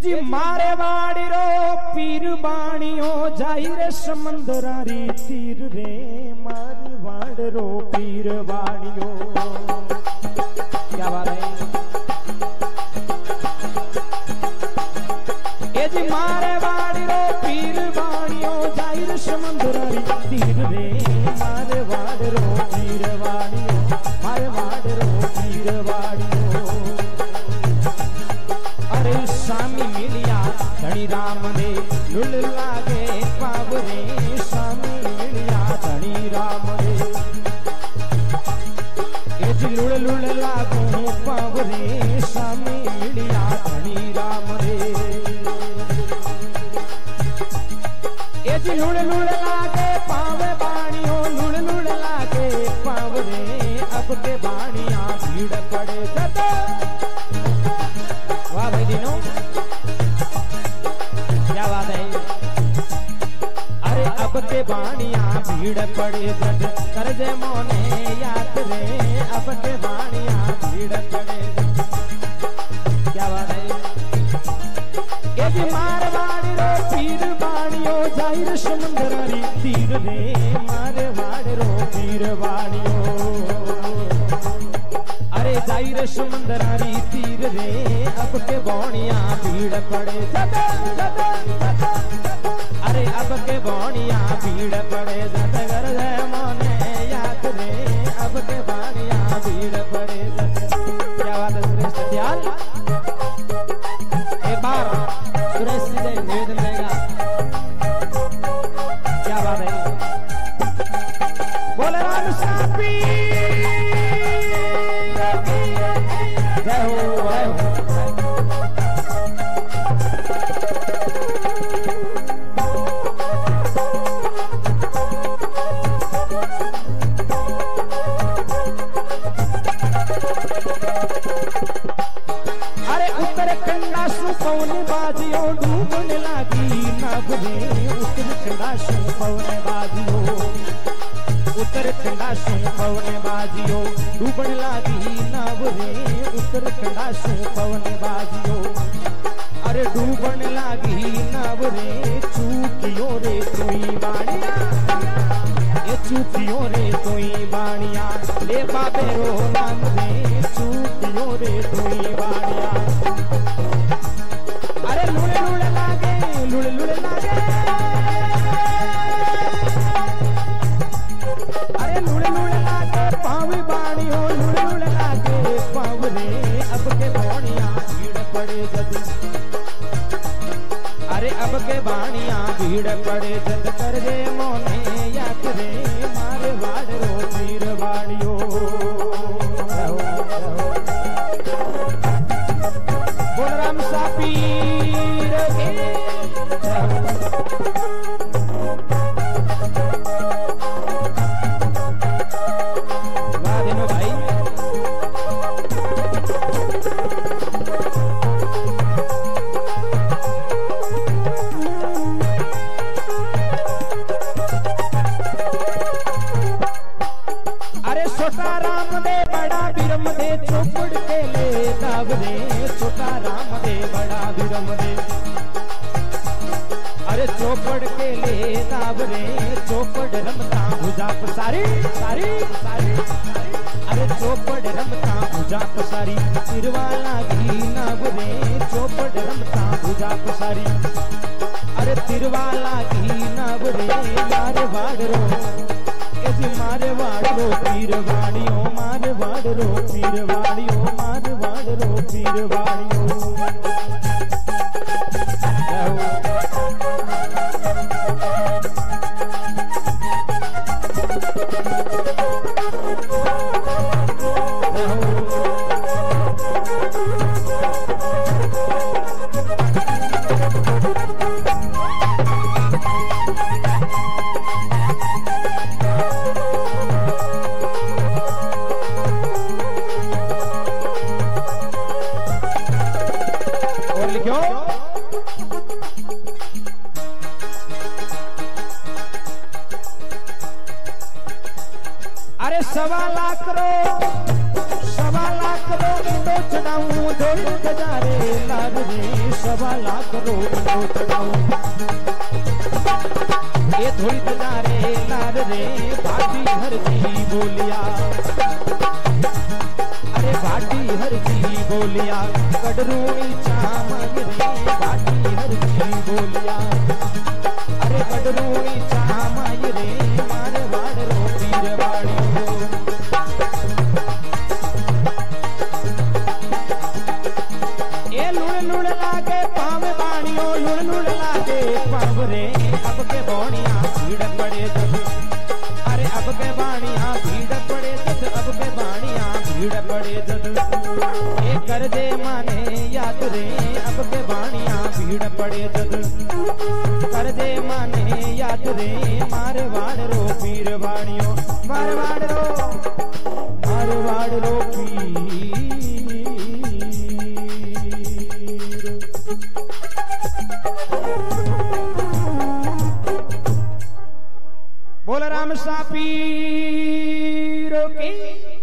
जी मारे वाड़ी रो पीर बाणियो जाई रे समंदरारी तीर रे मारे वाड़ रो पीर बाणियो। क्या बात है। ए जी मारे वाड़ी रो पीर बाणियो जाई रे समंदरारी तीर रे मारे वाड़ रो पीर बाणियो मारे वाड़ रो पीर बाणियो। अरे स्वामी मिलिया धनी राम ने लुल लागे पावरे स्वामी मिलिया धनी राम ने एज लुल लुल लागो पावरे स्वामी मिलिया धनी राम ने एज लुल लुल लागे पावे बाणियों लुल लुल लागे पावरे अब के बाणिया भीड़ पड़े जता। वाह भाई दिनों क्या बात है। अरे अब के बाणिया भीड़ पड़े जद कर जे मोने याद रे अब के बाणिया भीड़ पड़े क्या बात है। ये भी मार बाड़ी रो पीर बाणियो जाहिर समुंदरारी तीर रे मार बाड़ रो पीर बाणियो। अरे जाहिर समुंदरारी तीर रे अब के बाणिया भीड़ पड़े जद अरे अब के बाणिया भीड़ पड़े जद कर जे मोने याद रे अब के बाणिया भीड़ पड़े जद। क्या बात है सुरेश सत्याल। एक बार सुरेश से निवेदन देगा। क्या बात है। बोले राम सापी जय हो जय हो। अरे उत्तराखंडा सु पवन बाजियो डूबने लागी नाव रे उत्तराखंडा सु पवन बाजियो उत्तराखंडा सु पवन बाजियो डूबने लागी नाव रे उत्तराखंडा सु पवन बाजियो। अरे डूबने लागी नाव रे चूकियो रे तुई बाणिया ये चूकियो रे तुई बाणिया ले बाबे रो नाम रे चूकियो रे तुई बाणिया। अरे लुड़े लुड़े लागे लुड़े लुड़े लागे अरे लुड़े लुड़े लागे पावी बाणियो लुड़े लुड़े लागे पाव रे अब के बाणिया भीड़ पड़े जद। अरे अब के बाणिया भीड़ पड़े जद कर रे मोने याद रे मारे वाड़ रो पीर बाणियो। बोल राम सा पीर के वाह दिनो भाई। छोटा राम दे बड़ा बिरम दे चौपड़ के ले दाव रे छोटा राम दे बड़ा बिरम दे। अरे चौपड़ के ले दाव रे चौपड़ रमता भुजा पसारी सारी सारी अरे चौपड़ रमता भुजा पसारी तिरवाला घी नाव रे चौपड़ रमता भुजा पसारी। अरे तिरवाला घी नाव रे मारे वाड़ रो मारे वाड़ो पीर वाड़ियो मारे वाड़ो पीर वाड़ियो मारे वाड़ो पीर वाड़ियो। अरे 1.25 करोड़ 1.25 करोड़ चढ़ाऊं दौड़ गजारे लाल रे 1.25 लाख रोड़ो चढ़ाऊं ये थोड़ी गजारे लाल रे भाटी हर जी बोलिया अरे भाटी हर जी बोलिया कड़रूई चामन रे भाटी हर जी बोलिया अरे कड़रूई चामन रे मारवाड़ रो पीर वाड़ियो ये लुण लुण लागे पाव बाणियों लुण लुण लागे पाव रे अब के बोणिया भीड़ पड़े जब अरे अब के बाणिया भीड़ पड़े जब अब के बाणिया भीड़ पड़े जब ये कर दे माने याद रे अब के बाणिया भीड़ पड़े जब कर दे माने याद रे मारवाड़ रो पीर बाणियों मारवाड़ रो पीर बोल राम सा पीर की